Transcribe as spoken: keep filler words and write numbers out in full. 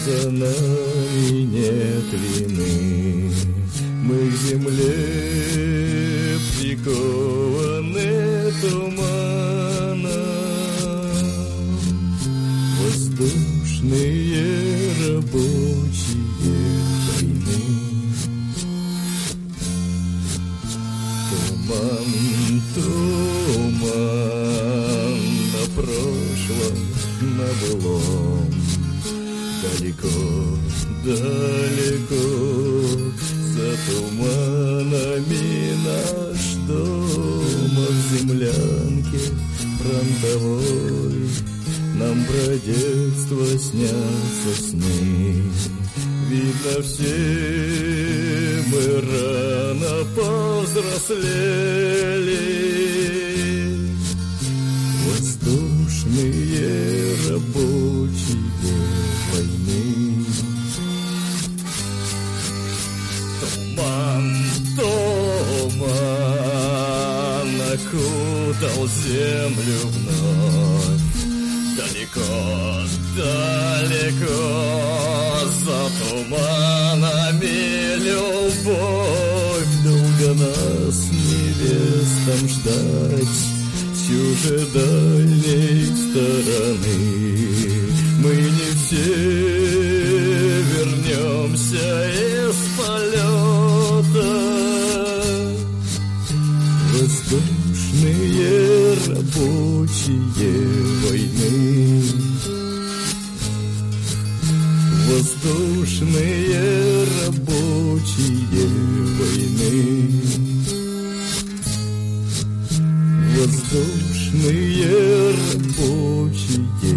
за нами нет вины. Мы к земле прикованы туманом, воздушные рабочие войны. Туман, туман на прошлом, на былом, далеко, далеко за туманами наш дом, а в землянке фронтовой нам про детство снятся сны. Видно, все мы рано повзрослели. Воздушные рабочие войны. Туман, туман окутал землю вновь. Далеко, далеко за туманами любовь. Долго нас невестам ждать с чужедальней стороны. Мы не все вернемся из полета. Воздушные рабочие войны. Воздушные рабочие войны. Воздушные рабочие